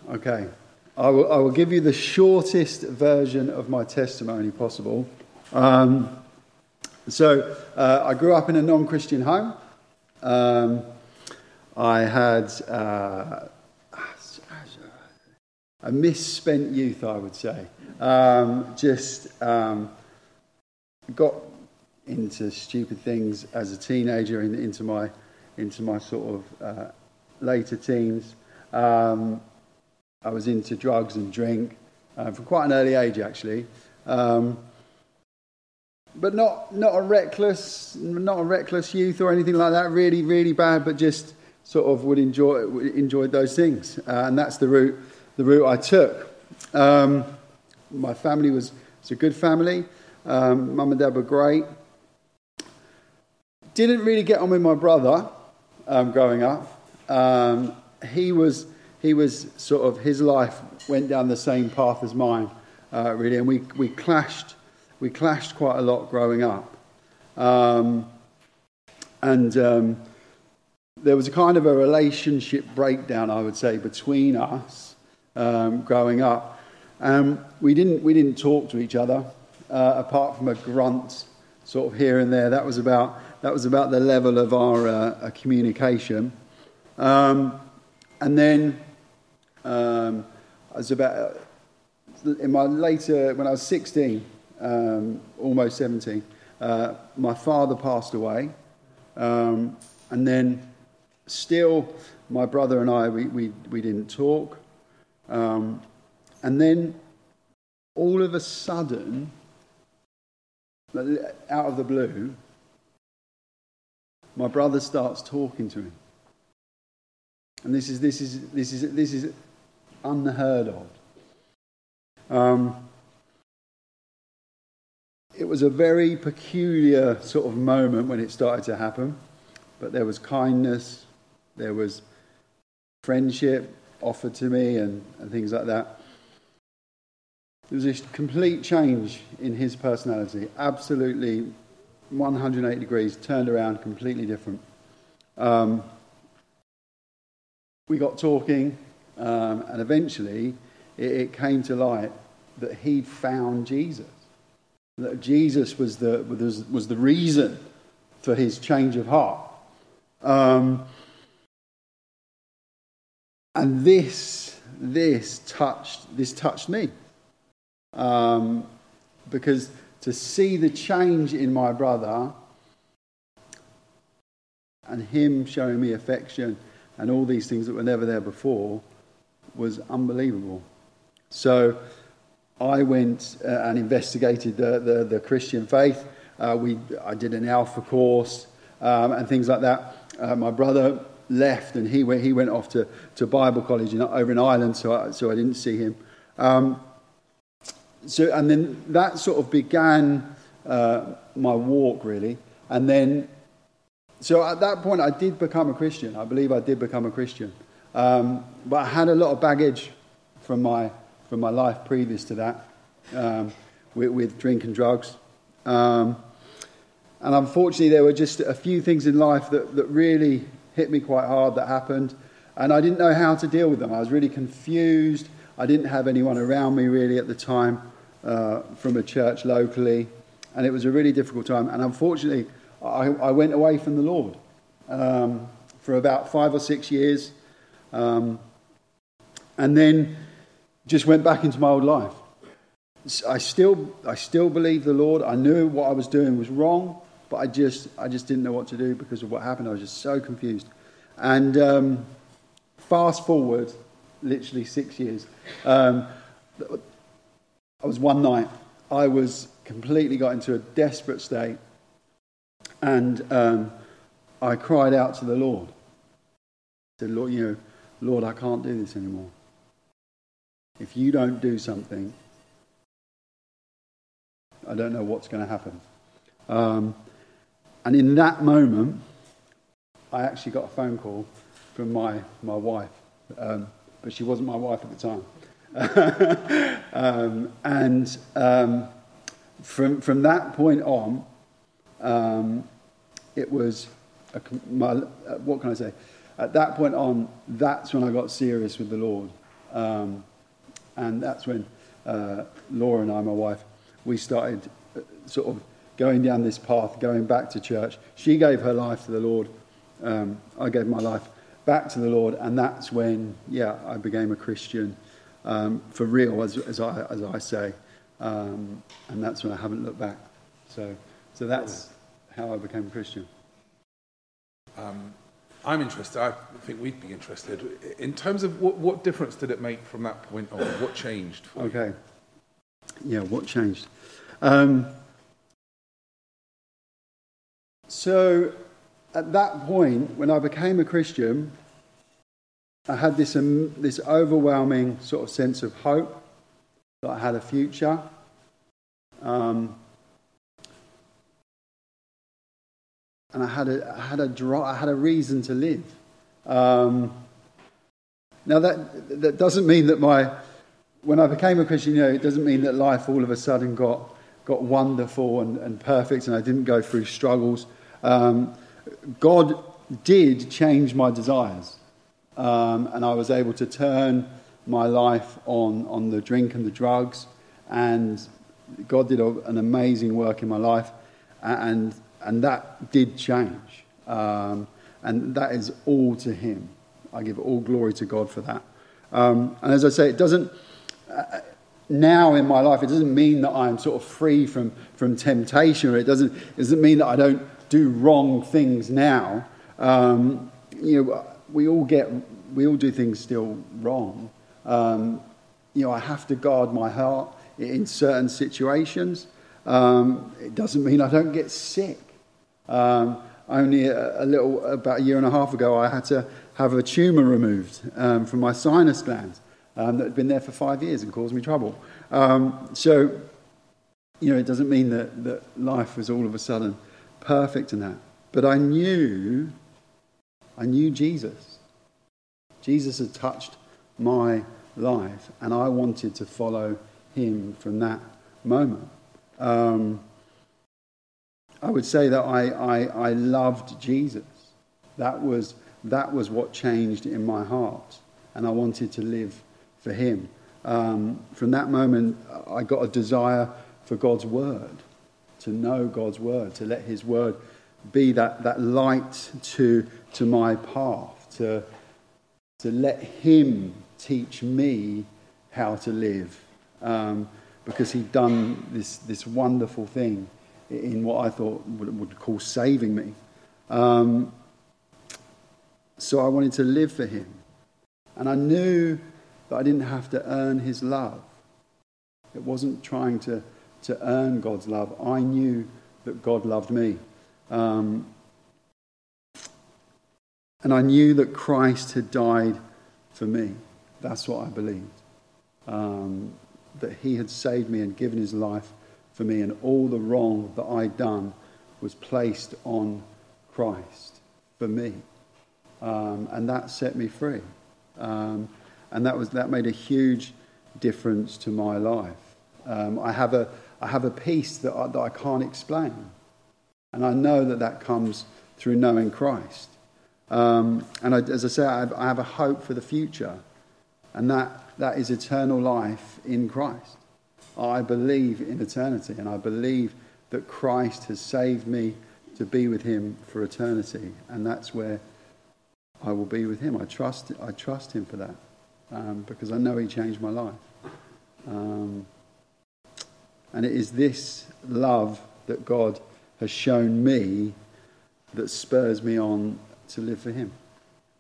Okay. I will give you the shortest version of my testimony possible. I grew up in a non-Christian home. I had a misspent youth, I would say. Got into stupid things as a teenager, into my sort of later teens. I was into drugs and drink from quite an early age, actually. But not a reckless youth or anything like that. Really, really bad, but just sort of enjoyed those things, and that's the route I took. My family was a good family. Mum and Dad were great. Didn't really get on with my brother growing up. He was sort of, his life went down the same path as mine, really, and we clashed quite a lot growing up. There was a kind of a relationship breakdown, I would say, between us growing up. We didn't talk to each other apart from a grunt sort of here and there. That was about the level of our communication. And then I was about in my later, when I was 16, almost 17, my father passed away, and then still my brother and I we didn't talk, and then all of a sudden, out of the blue, my brother starts talking to him. And this is unheard of. It was a very peculiar sort of moment when it started to happen, but there was kindness, there was friendship offered to me and things like that. There was a complete change in his personality, absolutely 180 degrees, turned around, completely different. We got talking, and eventually it came to light that he'd found Jesus. That Jesus was the reason for his change of heart. And this touched me. Because to see the change in my brother and him showing me affection and all these things that were never there before was unbelievable. So I went and investigated the Christian faith. I did an Alpha course and things like that. My brother left and he went off to Bible college over in Ireland, so I didn't see him. And then that sort of began my walk, really. And then, so at that point, I did become a Christian. I believe I did become a Christian. But I had a lot of baggage from my life previous to that, with drink and drugs. And unfortunately, there were just a few things in life that really hit me quite hard that happened. And I didn't know how to deal with them. I was really confused. I didn't have anyone around me really at the time from a church locally. And it was a really difficult time. And unfortunately, I went away from the Lord for about 5 or 6 years. And then just went back into my old life. I still believed the Lord. I knew what I was doing was wrong, but I just didn't know what to do because of what happened. I was just so confused. And fast forward, literally 6 years. I was one night. I was completely got into a desperate state, and I cried out to the Lord. I said, Lord, I can't do this anymore. If you don't do something, I don't know what's going to happen. And in that moment, I actually got a phone call from my wife, but she wasn't my wife at the time. From that point on, it was what can I say? At that point on, that's when I got serious with the Lord. And that's when Laura and I, my wife, we started sort of going down this path, going back to church. She gave her life to the Lord. I gave my life back to the Lord, and that's when, I became a Christian for real, as I say. And that's when I haven't looked back. So that's how I became a Christian. I'm interested. I think we'd be interested in terms of what difference did it make from that point on? What changed for you? Okay. Yeah, what changed? So at that point, when I became a Christian, I had this overwhelming sort of sense of hope that I had a future. And I had a reason to live. Now that doesn't mean that when I became a Christian, it doesn't mean that life all of a sudden got wonderful and perfect, and I didn't go through struggles. God did change my desires, and I was able to turn my life on the drink and the drugs, and God did an amazing work in my life, and that did change, and that is all to Him. I give all glory to God for that. And as I say, it doesn't now in my life. It doesn't mean that I'm sort of free from temptation, or it doesn't mean that I don't do wrong things now. We all do things still wrong. I have to guard my heart in certain situations. It doesn't mean I don't get sick. Only about a year and a half ago, I had to have a tumour removed from my sinus glands that had been there for 5 years and caused me trouble. So it doesn't mean that life was all of a sudden perfect in that. But I knew Jesus. Jesus had touched my life, and I wanted to follow Him from that moment. I would say that I loved Jesus. That was what changed in my heart, and I wanted to live for Him. From that moment, I got a desire for God's Word, to know God's Word, to let His Word be that light to my path, to let Him teach me how to live, because He'd done this wonderful thing in what I thought would call saving me. So I wanted to live for Him. And I knew that I didn't have to earn His love. It wasn't trying to earn God's love. I knew that God loved me. And I knew that Christ had died for me. That's what I believed. That He had saved me and given His life for me, and all the wrong that I'd done was placed on Christ for me. And that set me free. And that made a huge difference to my life. I have a peace that I can't explain. And I know that comes through knowing Christ. As I say, I have a hope for the future. And that is eternal life in Christ. I believe in eternity, and I believe that Christ has saved me to be with Him for eternity. And that's where I will be with Him. I trust Him for that, because I know He changed my life. And it is this love that God has shown me that spurs me on to live for Him.